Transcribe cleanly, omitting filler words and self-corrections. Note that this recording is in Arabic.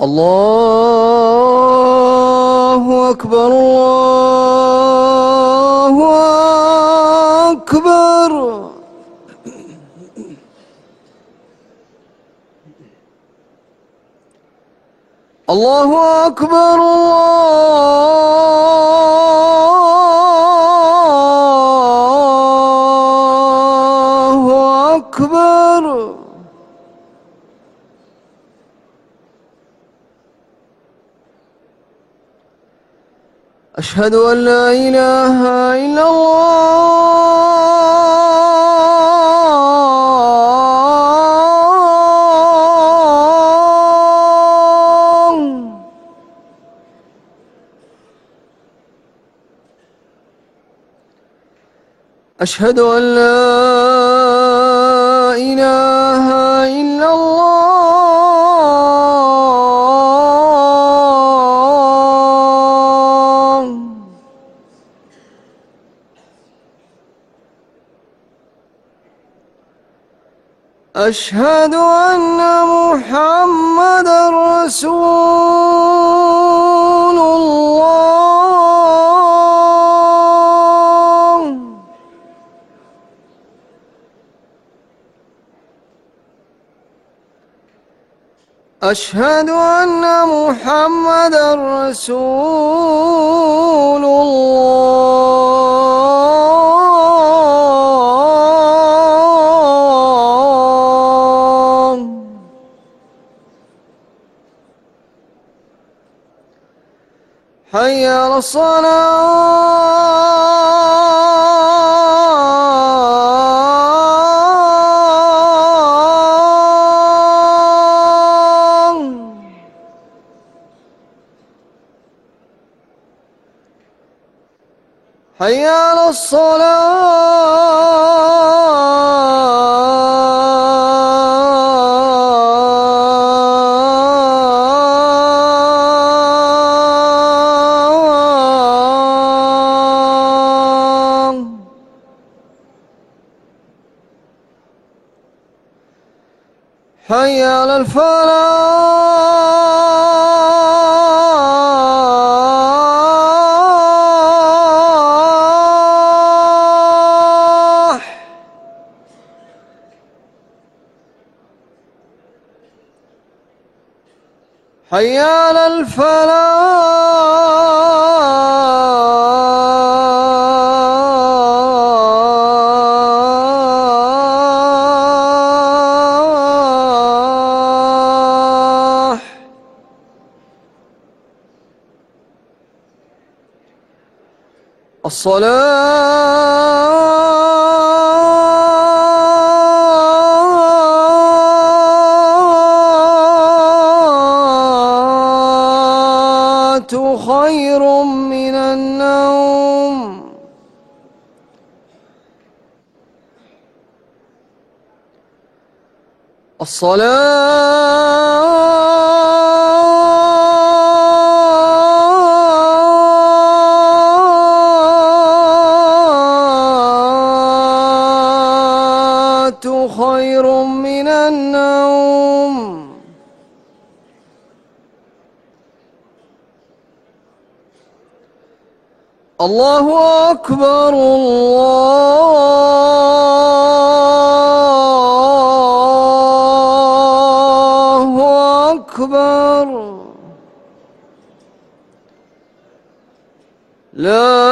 الله أكبر الله أكبر. الله أكبر الله أكبر. أشهد أن لا إله إلا الله. أشهد أن لا إله إلا الله. أشهد أن محمدًا رسول الله. أشهد أن محمدًا رسول الله. حي على الصلاة. حي على الصلاة. حي على الفلاح. حي على الفلاح. الصلاة خير من النوم. الصلاة خير من النوم. الله أكبر الله أكبر. لا